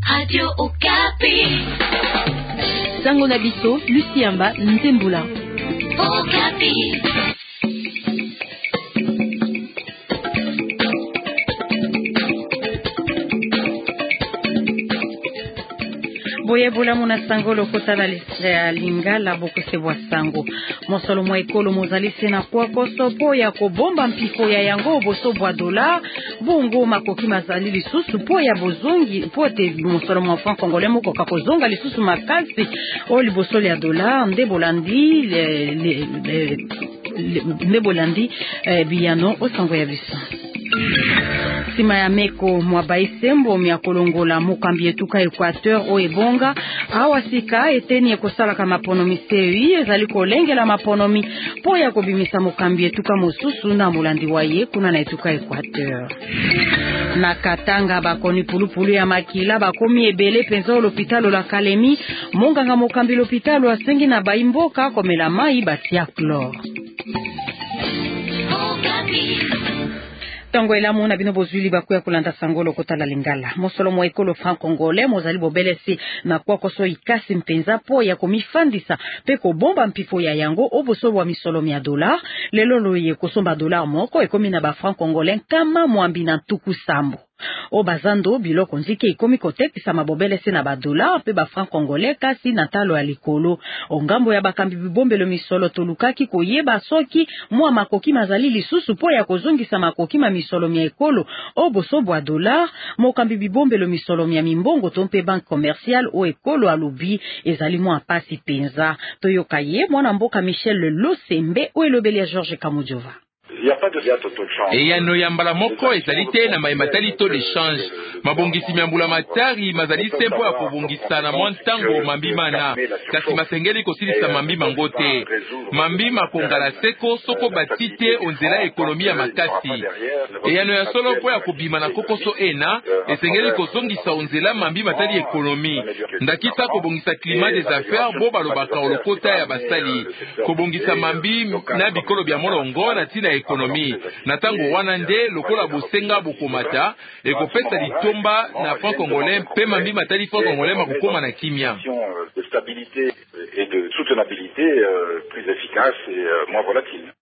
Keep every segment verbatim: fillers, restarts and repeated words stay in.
Radio Okapi. Sango na biso, Luciamba Ntembula. Okapi. Boye bula muna sango lokota la lingala bokose bwa sango. Mosolo mwa ekolo mozali sena kwa koso po ya kobomba mpifo ya yango boso bwa dola. Bongo makoki mazali lisusu po ya bozongi po te mosolo mwa franc congolais moko kakozonga lisusu makasi o liboso ya dola nde bolandi le, le, le, le, nde bolandi eh, biyano o sango ya biso. Sima ya meko mwabaisembo mya kolongola mokambi etuka Equateur o ebonga awasika eteni ekosala kama maponomi sewi ezali kolengela maponomi po ya kobimisa mokambi etuka mosusu na molandi waye kuna na etuka Equateur. Na Katanga bakoni pulupulu ya makila bakomi ebele penza l'hôpital la Kalemi monganga mokambi l'hôpital asengi na baimboka komela mai batia chlore. Tango elamu na bino bozwili bakuya kulanda sangolo kotala lingala. Mosolo mwa ekolo franc congolais mozali bobelesi na kwa koso ikasi mpenza po ya komifandisa pe ko bomba mpifo ya yango oboso wa misolo ya dollar. Lelo loye kosomba dollar moko ekomi na ba franc congolais kama mwambi na tuku sambo. O bazando biloko nzike ikomi kotekisa mabobelesi na ba dollar pe ba franc congolais kasi na talo ya likolo. Ongambo ya bakambi bibombelo misolo tolukaki koyeba soki mwa makoki mazali lisusu po ya kozongisa makoki ma misolo mia ekolo o boso bwa dollar mokambi bibombelo misolo mia mimbongo tompe banque commerciale o ekolo alubi ezali mwa pasi penza. Toyokaye mwana mboka Michel Losembe o elobeli ya Georges Kamujova. Eyano ya mbala moko ezali te na maimatali to d'échange. Mabongisi miambula matari mazali sempo ya kobongisa na mwa ntango mambima na kasi masengeli kosilisa mambima ngote. Mambima kongala seko soko batite onzela ekonomi ya makasi. Eyano ya solo po ya kobima na kokoso ena esengeli kozongisa onzela mambima tali ekonomi. Ndakisa kobongisa climat des affaires bo balobaka olokota ya basali. Kobongisa mambi na bikolo bya molongo na tina ekonomi. Na tango wana nde lokola bosenga bokomata ekopesa litomba na franc congolais pe mambi matali franc congolais makokoma na kimia. De stabilité et de soutenabilité euh, plus efficace et euh, moins volatile.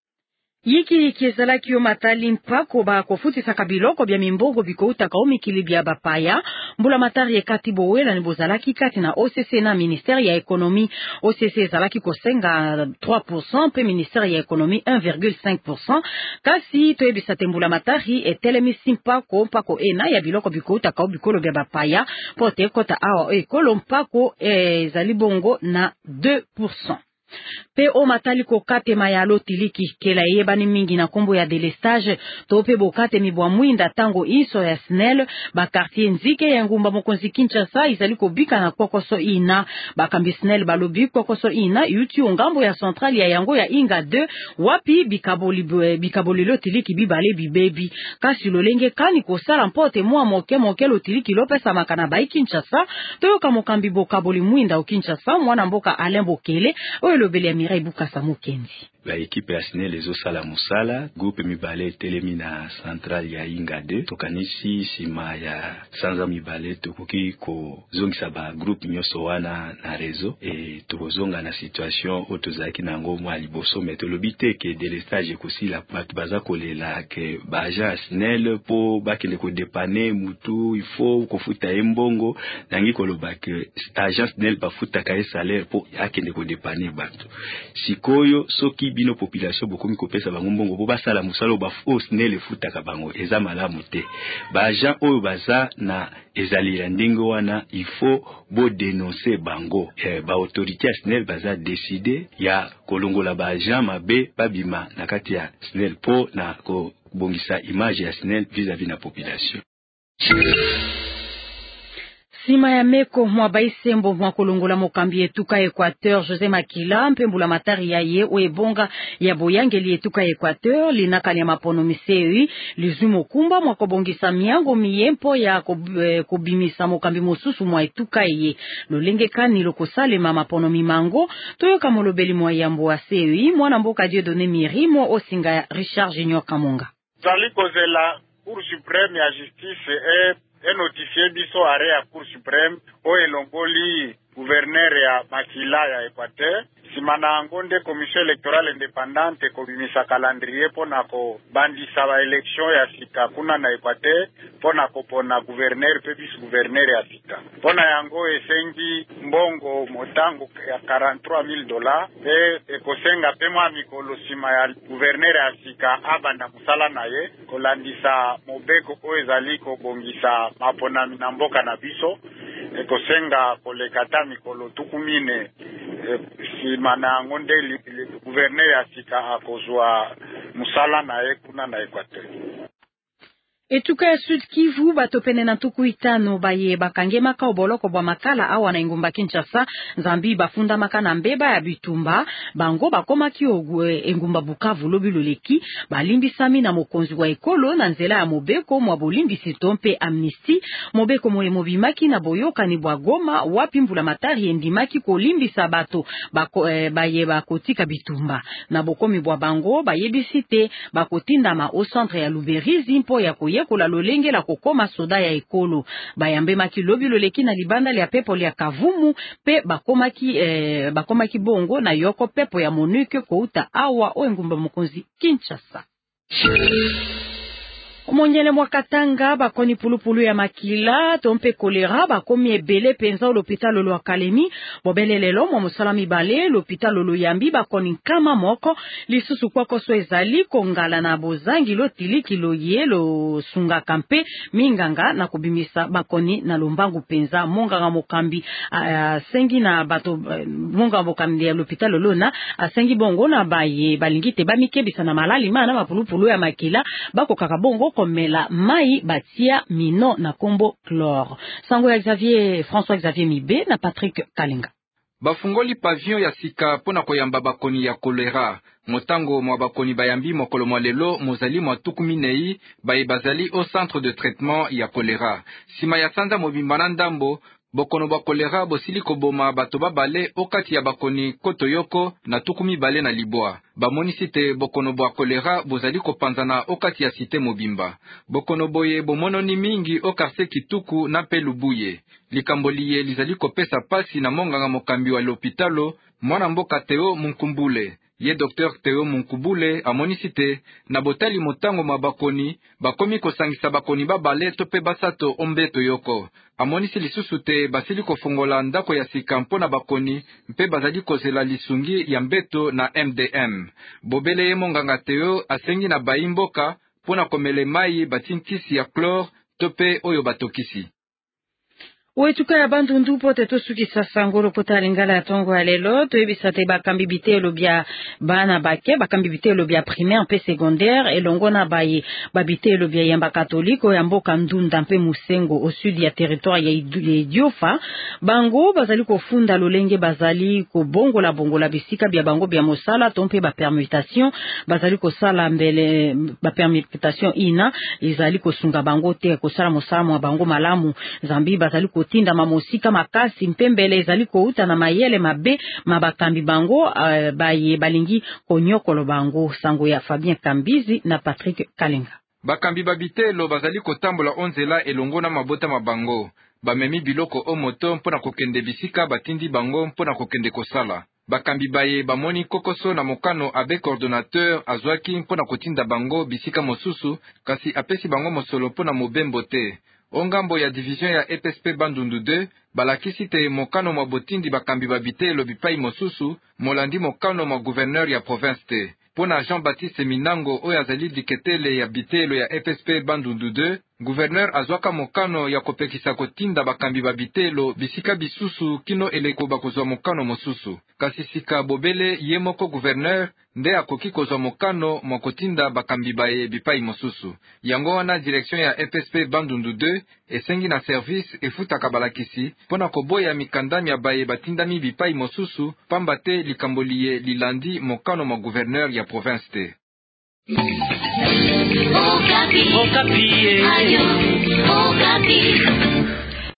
Yiki yiki ezalaki yo matali mpako ba kofutisa kabiloko bya mimbongo bikouta kaomikili bya bapaya mbula matari ekati bowela ni bozalaki kati na O C C na ministère ya économie. O C C ezalaki kosenga trois pour cent pe ministère ya économie un virgule cinq pour cent kasi toyebisa te mbula matari etelemisi mpako mpako ena ya biloko bikouta kao bikolo bya bapaya pote kota awa ekolo mpako ezali bongo na deux pour cent. Pe o matali ko kate mayalo tiliki kela yebani mingi na kombo ya delestage to pe bokate mibwa mwinda tango iso ya S N E L ba quartier nzike ya ngumba mokonzi Kinshasa izali ko bika na kokoso ina bakambi S N E L balobi kokoso ina yuti ngambo ya centrale ya yango ya Inga deux wapi bikaboli bikaboli lo tiliki bibale bibebi kasi lolenge kani ko sala mpote mwa moke moke lo tiliki lopesa makana ba Kinshasa toyoka mokambi bokaboli mwinda o Kinshasa mwana mboka Alain Bokele o lobeli ya Mirai Bukasa Mukendi. La équipe ya S N E L ezo sala musala groupe mibale telemi na centrale ya Inga deux tokanisi sima ya sanza mibale tokoki ko zongisa ba groupe nyoso wana na réseau et tozonga na situation otozaki nango mwa liboso metolobite ke delestage ekosila bat baza kolela ke ba agent S N E L po bakende ko dépanner mutu il faut ko futa embongo nangi koloba ke agent S N E L ba futa ka salaire po akende ko dépanner bato sikoyo soki bino population bokomi kopesa bango mbongo bo basala musalo ba S N E L futaka bango eza malamu te ba agent oyo baza na ezali ndingo wana il faut bo dénoncer bango eh, ba autorité ya S N E L baza décider ya kolongola ba agent mabe babima na kati ya S N E L po na ko bongisa image ya S N E L vis-à-vis na population. Sima ya meko mwa baisembo mwa kolongola mokambi etuka Equateur José Makila mpembula matari ya ye o ebonga ya boyangeli etuka Equateur linakali ya mapono misei lizumo kumba mwa kobongisa miango miyempo ya kobimisa mokambi mosusu mwa etuka ye lolenge kani lokosalema mapono mimango toyoka molobeli mwa yambo wa sewi mwana mboka Dieudonné Mirimo osinga Richard Junior Kamonga. Zali kozela Cour suprême ya justice e et notifié biso arrêt à Cour suprême o elongoli gouverneur ya Makila ya Équateur. Simana ngonde commission électorale indépendante ko bimisa calendrier pona ko bandisa ba élection ya sika kuna na Équateur pona ko pona gouverneur pe vice gouverneur ya sika. Pona yango esengi mbongo motango ya quarante-trois mille dollars pe ekosenga pe mwa mikolo sima ya gouverneur ya sika abanda musala na ye kolandisa mobeko o ezali ko bongisa mapona na mboka na biso ekosenga kolekata mikolo tukumine si mana ngonde le gouverneur ya sika akozwa musala na ye kuna na Équateur. Etuka ya Sud Kivu batopene na tuku itano baye bakange maka oboloko bwa makala awa na ingumba Kinshasa Nzambi bafunda maka na mbeba ya bitumba bango bakoma kiogwe engumba Bukavu lobi loleki balimbisami na mokonzi wa ekolo na nzela ya mobeko mwa bolimbisi tompe amnistie mobeko moye mobimaki na boyoka ni bwa Goma wapi Mbula Matari endimaki kolimbisa bato bako, eh, baye bakotika bitumba na bokomi bwa bango bayebisite bakotinda ma au centre ya Luberizi mpo ya koye kola lolenge la kokoma soda ya ekolo bayambe maki lobi loleki na libanda ya pepo ya Kavumu pe bakomaki eh, bakomaki bongo na yoko pepo ya Monuke kouta awa o engumba mokonzi Kinshasa. Omonyele mwa Katanga bakoni pulupulu ya makila tompe kolera bakomi ebele penza l'hôpital lo Akalemi bobelelelo mwa musala mibale l'hôpital lo Yambi bakoni kama moko lisusu kwa koso ezali kongala na bozangi lo tiliki lo ye lo sunga kampe minganga na kubimisa bakoni na lombangu penza monganga mokambi uh, sengi na bato uh, monganga mokambi ya l'hôpital lo na asengi bongo na baye balingite bamikebisa na malali mana mapulupulu ya makila bako kakabongo komela mai batia mino na kombo chlore. Sango ya Xavier François Xavier Mibe na Patrick Kalinga. Bafungoli pavillon ya sika pona koyamba bakoni ya kolera motango mwa bakoni bayambi mokolo mwa lelo mozali mwa tuku minei baye bazali au centre de traitement ya kolera sima ya sanza mobimbana ndambo bokono ba kolera bosili koboma bato babale okati ya bakoni kotoyoko na tuku mibale na libwa bamonisi te bokono bwa kolera bozali kopanzana okati ya site mobimba bokono boye bomononi mingi okarse kituku na pe lubuye likamboliye lizali kopesa pasi na monganga mokambi wa l'hôpitalo mwana mboka Teo Munkumbule ye docteur Teo Munkubule amonisi te na botali motango mwa bakoni bakomi kosangisa bakoni babale to pe basato ombeto yoko amonisi lisusu te basili kofungola ndako ya sika mpona bakoni mpe bazali kozela lisungi ya mbeto na M D M bobele ye monganga Teo asengi na bayimboka pona komele mai batinkisi ya chlore to pe oyo batokisi. Wetuka ya bandundu pote tosuki sasangolo pota lingala ya tongo ya lelo toyebisate bakambi bitelo bya bana bake bakambi bitelo bya primaire mpe secondaire elongona baye babitelo bya yamba katoliko ya mboka ndunda mpe musengo au sud ya territoire ya Idiofa bango bazali kofunda lolenge bazali ko bongola bongola bisika bya bango bya mosala tompe ba permutation bazali ko sala mbele ba permutation ina izali ko sunga bango te ko sala mosala mwa bango malamu Zambi bazali ko tinda mamosika makasi mpembele ezali kouta na mayele mabe mabakambi bango uh, baye balingi konyokolo bango sango ya Fabien Kambizi na Patrick Kalinga. Bakambi babitelo bazali kotambola onzela elongo na mabota mabango bamemi biloko o moto mpona kokende bisika batindi bango mpona kokende kosala bakambi baye bamoni kokoso na mokano abe coordonnateur azwaki mpona kotinda bango bisika mosusu kasi apesi bango mosolo mpona mobembo te. Ongambo ya division ya E P S P Bandundu deux balakisi te mokano mwa botindi bakambi babitelo bipai mosusu molandi mokano mwa gouverneur ya province te. Pona Jean-Baptiste Minango oyo azali diketele ya bitelo ya E P S P Bandundu deux gouverneur azwaka mokano ya kopekisa kotinda bakambi babitelo bisika bisusu kino eleko bakozwa mokano mosusu kasi sika bobele ye moko gouverneur nde akoki kozwa mokano mwa kotinda bakambi baye bipai mosusu yango wana direction ya E P S P Bandundu deux esengi na service efutaka balakisi pona koboya mikandami ya baye batindami bipai mosusu pamba te likamboliye lilandi mokano mwa gouverneur ya province te. Okapi. Okapi. Ayo. Okapi.